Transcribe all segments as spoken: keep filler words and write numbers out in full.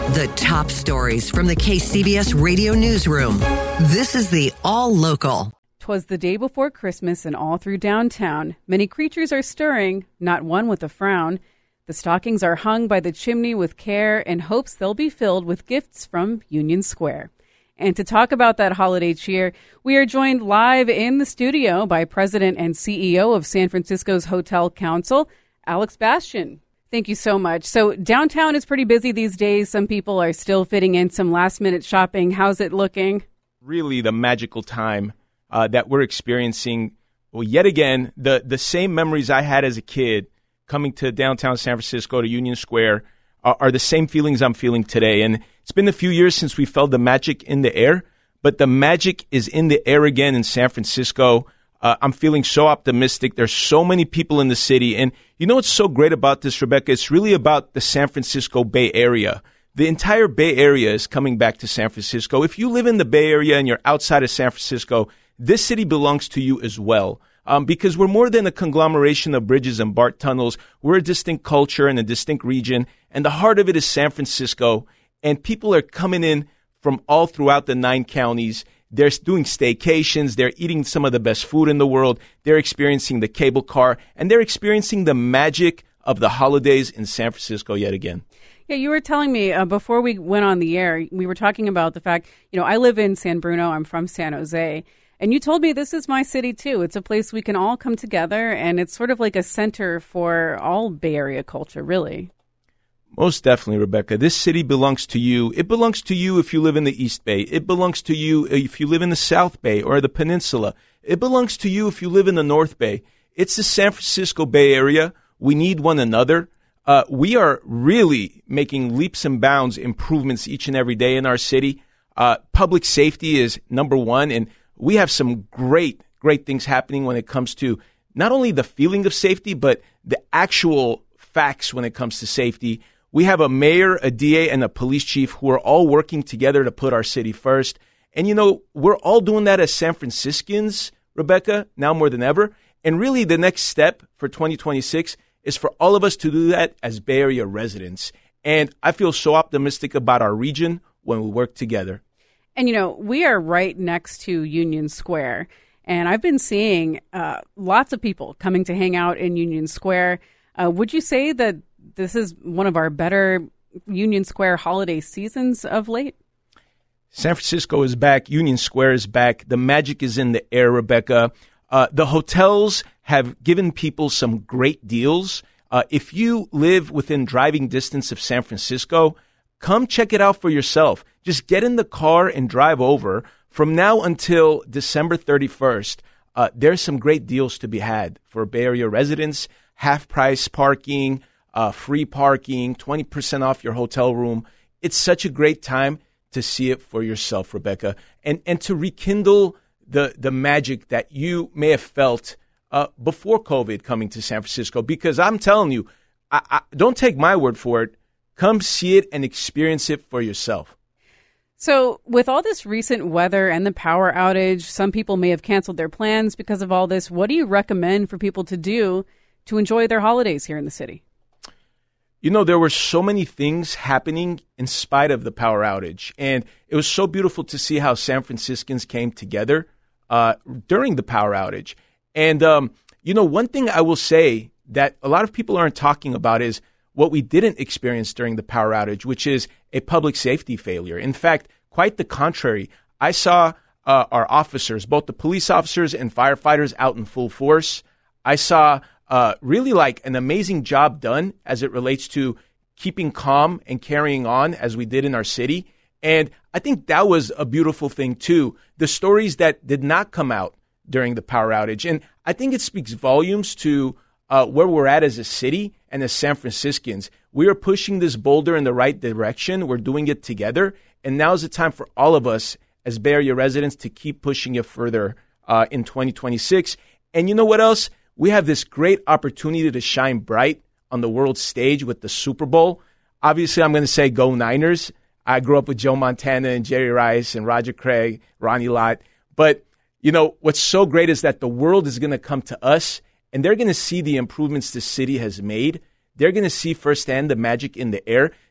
The top stories from the K C B S Radio Newsroom. This is the All Local. 'Twas the day before Christmas, and all through downtown, many creatures are stirring, not one with a frown. The stockings are hung by the chimney with care in hopes they'll be filled with gifts from Union Square. And to talk about that holiday cheer, we are joined live in the studio by President and C E O of San Francisco's Hotel Council, Alex Bastian. Thank you so much. So downtown is pretty busy these days. Some people are still fitting in some last-minute shopping. How's it looking? Really the magical time uh, that we're experiencing. Well, yet again, the, the same memories I had as a kid coming to downtown San Francisco to Union Square are, are the same feelings I'm feeling today. And it's been a few years since we felt the magic in the air, but the magic is in the air again in San Francisco. Uh, I'm feeling so optimistic. There's so many people in the city. And you know what's so great about this, Rebecca? It's really about the San Francisco Bay Area. The entire Bay Area is coming back to San Francisco. If you live in the Bay Area and you're outside of San Francisco, this city belongs to you as well. Um, because we're more than a conglomeration of bridges and BART tunnels. We're a distinct culture and a distinct region. And the heart of it is San Francisco. And people are coming in from all throughout the nine counties. They're doing staycations. They're eating some of the best food in the world. They're experiencing the cable car. And they're experiencing the magic of the holidays in San Francisco yet again. Yeah, you were telling me uh, before we went on the air, we were talking about the fact, you know, I live in San Bruno. I'm from San Jose. And you told me this is my city, too. It's a place we can all come together. And it's sort of like a center for all Bay Area culture, really. Most definitely, Rebecca. This city belongs to you. It belongs to you if you live in the East Bay. It belongs to you if you live in the South Bay or the Peninsula. It belongs to you if you live in the North Bay. It's the San Francisco Bay Area. We need one another. Uh, we are really making leaps and bounds improvements each and every day in our city. Uh, public safety is number one, and we have some great, great things happening when it comes to not only the feeling of safety, but the actual facts when it comes to safety. We have a mayor, a D A, and a police chief who are all working together to put our city first. And, you know, we're all doing that as San Franciscans, Rebecca, now more than ever. And really the next step for twenty twenty-six is for all of us to do that as Bay Area residents. And I feel so optimistic about our region when we work together. And, you know, we are right next to Union Square. And I've been seeing uh, lots of people coming to hang out in Union Square. Uh, would you say that this is one of our better Union Square holiday seasons of late? San Francisco is back. Union Square is back. The magic is in the air, Rebecca. Uh, the hotels have given people some great deals. Uh, if you live within driving distance of San Francisco, come check it out for yourself. Just get in the car and drive over. From now until December thirty-first, uh, there's some great deals to be had for Bay Area residents. Half-price parking, uh, free parking, twenty percent off your hotel room. It's such a great time to see it for yourself, Rebecca, and and to rekindle the the magic that you may have felt uh, before COVID coming to San Francisco. Because I'm telling you, I, I, don't take my word for it. Come see it and experience it for yourself. So with all this recent weather and the power outage, some people may have canceled their plans because of all this. What do you recommend for people to do to enjoy their holidays here in the city? You know, there were so many things happening in spite of the power outage. And it was so beautiful to see how San Franciscans came together uh, during the power outage. And, um, you know, one thing I will say that a lot of people aren't talking about is what we didn't experience during the power outage, which is a public safety failure. In fact, quite the contrary. I saw uh, our officers, both the police officers and firefighters, out in full force. I saw uh, really like an amazing job done as it relates to keeping calm and carrying on as we did in our city. And I think that was a beautiful thing, too. The stories that did not come out during the power outage. And I think it speaks volumes to uh, where we're at as a city and as San Franciscans. We are pushing this boulder in the right direction. We're doing it together. And now is the time for all of us as Bay Area residents to keep pushing it further uh, in twenty twenty-six. And you know what else? We have this great opportunity to shine bright on the world stage with the Super Bowl. Obviously, I'm going to say go Niners. I grew up with Joe Montana and Jerry Rice and Roger Craig, Ronnie Lott. But, you know, what's so great is that the world is going to come to us, and they're going to see the improvements the city has made. They're going to see firsthand the magic in the air.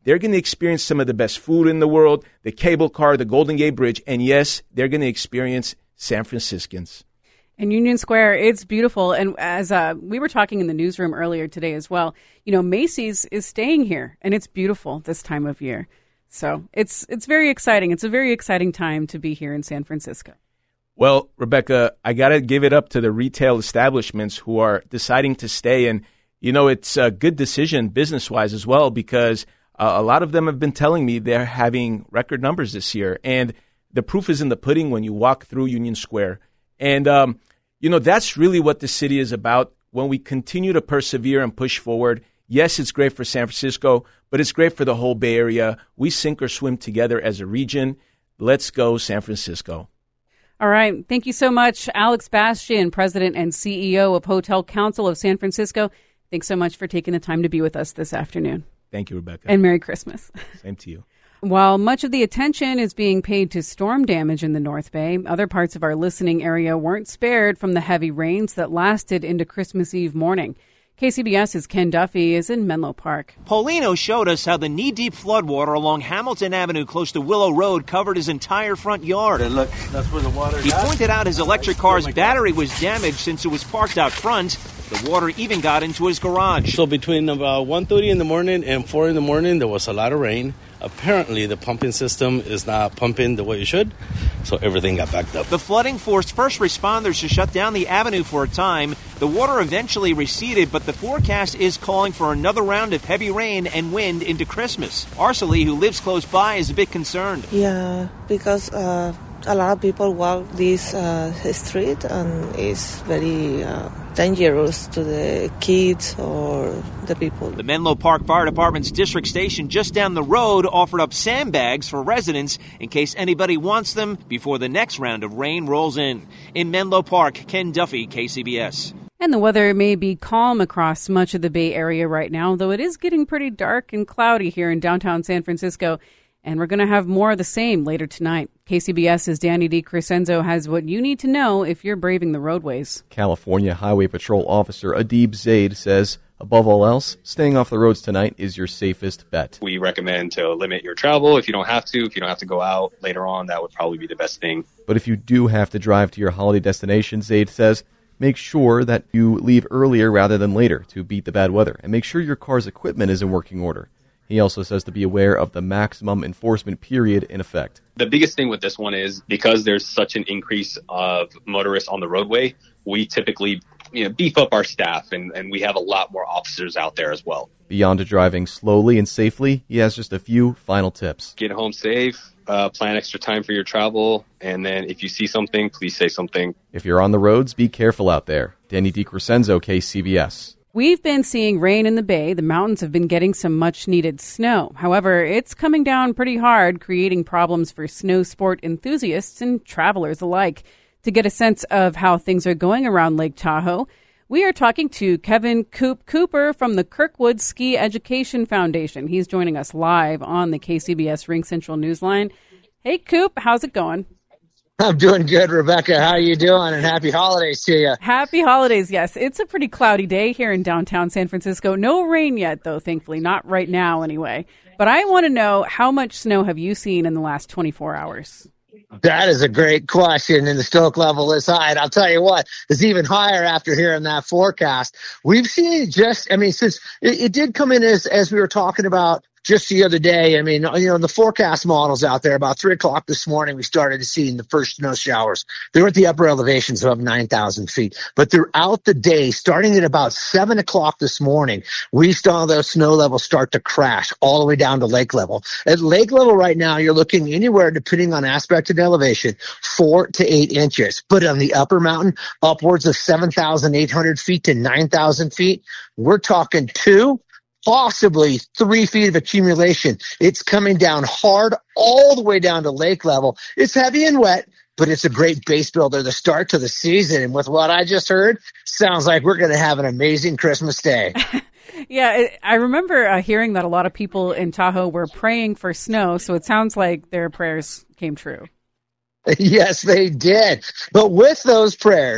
They're going to experience some of the best food in the world, the cable car, the Golden Gate Bridge, and yes, they're going to experience San Franciscans. And Union Square, it's beautiful. And as uh, we were talking in the newsroom earlier today as well, you know, Macy's is staying here, and it's beautiful this time of year. So it's it's very exciting. It's a very exciting time to be here in San Francisco. Well, Rebecca, I got to give it up to the retail establishments who are deciding to stay. And, you know, it's a good decision business-wise as well, because uh, a lot of them have been telling me they're having record numbers this year. And the proof is in the pudding when you walk through Union Square. And, um, you know, that's really what the city is about. When we continue to persevere and push forward, yes, it's great for San Francisco, but it's great for the whole Bay Area. We sink or swim together as a region. Let's go, San Francisco. All right. Thank you so much, Alex Bastian, President and C E O of Hotel Council of San Francisco. Thanks so much for taking the time to be with us this afternoon. Thank you, Rebecca. And Merry Christmas. Same to you. While much of the attention is being paid to storm damage in the North Bay, other parts of our listening area weren't spared from the heavy rains that lasted into Christmas Eve morning. KCBS's Ken Duffy is in Menlo Park. Paulino showed us how the knee-deep floodwater along Hamilton Avenue close to Willow Road covered his entire front yard. And look, that's where the water is. He pointed out his electric car's battery was damaged since it was parked out front. The water even got into his garage. So between about one thirty in the morning and four in the morning, there was a lot of rain. Apparently, the pumping system is not pumping the way it should, so everything got backed up. The flooding forced first responders to shut down the avenue for a time. The water eventually receded, but the forecast is calling for another round of heavy rain and wind into Christmas. Arcely, who lives close by, is a bit concerned. Yeah, because uh, a lot of people walk this uh, street, and it's very uh, dangerous to the kids or the people. The Menlo Park Fire Department's district station just down the road offered up sandbags for residents in case anybody wants them before the next round of rain rolls in. In Menlo Park, Ken Duffy, K C B S. And the weather may be calm across much of the Bay Area right now, though it is getting pretty dark and cloudy here in downtown San Francisco. And we're going to have more of the same later tonight. KCBS's Danny DiCrescenzo has what you need to know if you're braving the roadways. California Highway Patrol Officer Adib Zaid says, above all else, staying off the roads tonight is your safest bet. We recommend to limit your travel if you don't have to. If you don't have to go out later on, that would probably be the best thing. But if you do have to drive to your holiday destination, Zaid says, make sure that you leave earlier rather than later to beat the bad weather. And make sure your car's equipment is in working order. He also says to be aware of the maximum enforcement period in effect. The biggest thing with this one is because there's such an increase of motorists on the roadway, we typically you know, beef up our staff, and, and we have a lot more officers out there as well. Beyond to driving slowly and safely, he has just a few final tips. Get home safe, uh, plan extra time for your travel, and then if you see something, please say something. If you're on the roads, be careful out there. Danny DiCrescenzo, K C B S. We've been seeing rain in the Bay. The mountains have been getting some much-needed snow. However, it's coming down pretty hard, creating problems for snow sport enthusiasts and travelers alike. To get a sense of how things are going around Lake Tahoe, we are talking to Kevin Coop Cooper from the Kirkwood Ski Education Foundation. He's joining us live on the K C B S Ring Central Newsline. Hey, Coop, how's it going? I'm doing good, Rebecca. How are you doing? And happy holidays to you. Happy holidays, yes. It's a pretty cloudy day here in downtown San Francisco. No rain yet, though, thankfully. Not right now, anyway. But I want to know, how much snow have you seen in the last twenty-four hours? That is a great question, and the stoke level is high. And I'll tell you what, it's even higher after hearing that forecast. We've seen just, I mean, since it, it did come in as, as we were talking about just the other day. I mean, you know, the forecast models out there, about three o'clock this morning, we started to see the first snow showers. They were at the upper elevations above nine thousand feet. But throughout the day, starting at about seven o'clock this morning, we saw those snow levels start to crash all the way down to lake level. At lake level right now, you're looking anywhere, depending on aspect and elevation, four to eight inches. But on the upper mountain, upwards of seven thousand eight hundred feet to nine thousand feet, we're talking two, possibly three feet of accumulation. It's coming down hard all the way down to lake level. It's heavy and wet, but it's a great base builder to start to the season. And with what I just heard, sounds like we're going to have an amazing Christmas day. Yeah, I remember uh, hearing that a lot of people in Tahoe were praying for snow, so it sounds like their prayers came true. Yes, they did. But with those prayers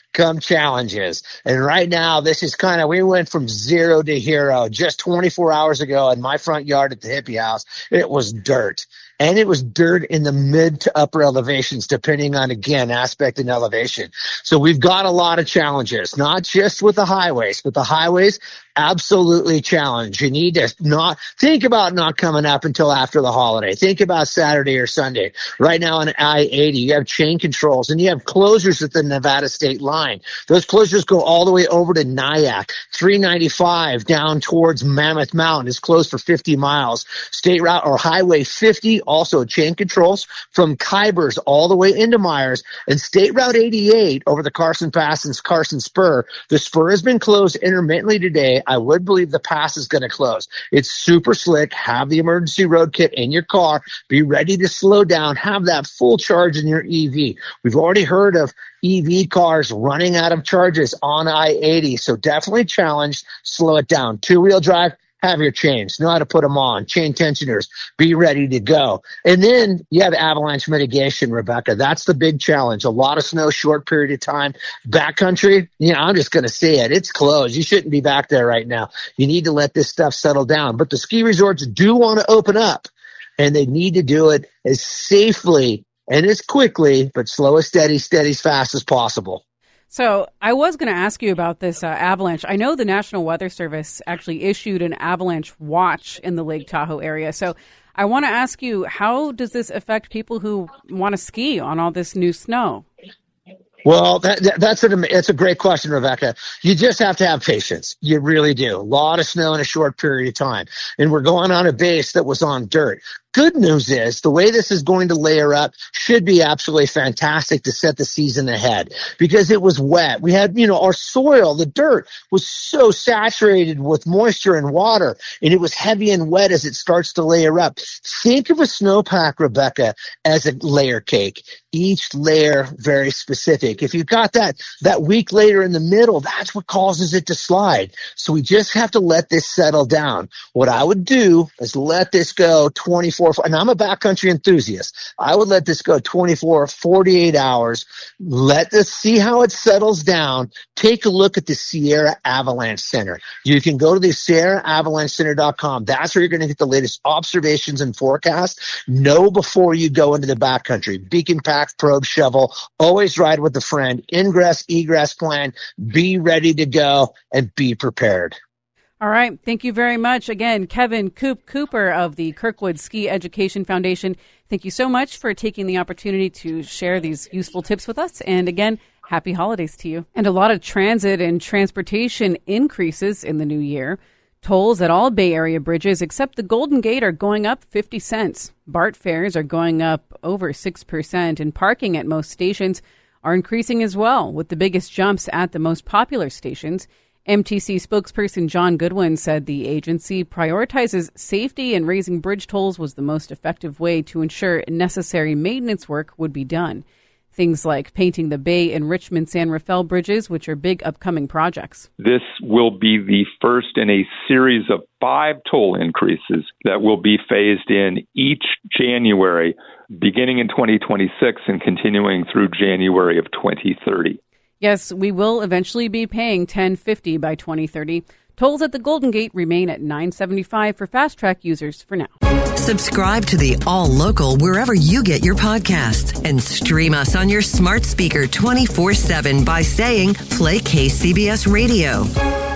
come challenges. And right now, this is kind of, we went from zero to hero just twenty-four hours ago in my front yard at the Hippie House. It was dirt. And it was dirt in the mid to upper elevations, depending on, again, aspect and elevation. So we've got a lot of challenges, not just with the highways, but the highways absolutely challenge. You need to not think about not coming up until after the holiday. Think about Saturday or Sunday. Right now on I eighty, you have chain controls and you have closures at the Nevada state line. Those closures go all the way over to Nyack. three ninety-five down towards Mammoth Mountain is closed for fifty miles. State route or Highway fifty, also chain controls from Kybers all the way into Myers. And State Route eighty-eight over the Carson Pass and Carson Spur. The spur has been closed intermittently today. I would believe the pass is going to close. It's super slick. Have the emergency road kit in your car. Be ready to slow down. Have that full charge in your E V. We've already heard of E V cars running out of charges on I eighty. So definitely challenge. Slow it down. Two-wheel drive. Have your chains. Know how to put them on. Chain tensioners. Be ready to go. And then you have avalanche mitigation, Rebecca. That's the big challenge. A lot of snow, short period of time. Backcountry, you know, I'm just going to say it. It's closed. You shouldn't be back there right now. You need to let this stuff settle down. But the ski resorts do want to open up, and they need to do it as safely and as quickly, but slow as steady, steady as fast as possible. So I was going to ask you about this uh, avalanche. I know the National Weather Service actually issued an avalanche watch in the Lake Tahoe area. So I want to ask you, how does this affect people who want to ski on all this new snow? Well, that, that, that's, a, that's a great question, Rebecca. You just have to have patience. You really do. A lot of snow in a short period of time. And we're going on a base that was on dirt. Good news is the way this is going to layer up should be absolutely fantastic to set the season ahead because it was wet. We had, you know, our soil, the dirt was so saturated with moisture and water, and it was heavy and wet as it starts to layer up. Think of a snowpack, Rebecca, as a layer cake. Each layer very specific. If you've got that, that weak layer in the middle, that's what causes it to slide. So we just have to let this settle down. What I would do is let this go twenty-four, and I'm a backcountry enthusiast. I would let this go twenty-four, forty-eight hours. Let this see how it settles down. Take a look at the Sierra Avalanche Center. You can go to the Sierra Avalanche Center dot com. That's where you're going to get the latest observations and forecasts. Know before you go into the backcountry. Beacon pack, probe, shovel. Always ride with a friend. Ingress, egress plan. Be ready to go and be prepared. All right. Thank you very much. Again, Kevin Coop Cooper of the Kirkwood Ski Education Foundation. Thank you so much for taking the opportunity to share these useful tips with us. And again, happy holidays to you. And a lot of transit and transportation increases in the new year. Tolls at all Bay Area bridges except the Golden Gate are going up fifty cents. BART fares are going up over six percent, and parking at most stations are increasing as well, with the biggest jumps at the most popular stations. M T C spokesperson John Goodwin said the agency prioritizes safety and raising bridge tolls was the most effective way to ensure necessary maintenance work would be done. Things like painting the Bay and Richmond-San Rafael bridges, which are big upcoming projects. This will be the first in a series of five toll increases that will be phased in each January, beginning in twenty twenty-six and continuing through January of twenty thirty. Yes, we will eventually be paying ten fifty by twenty thirty. Tolls at the Golden Gate remain at nine seventy-five for Fast Track users for now. Subscribe to the All Local wherever you get your podcasts and stream us on your smart speaker twenty-four seven by saying play K C B S Radio.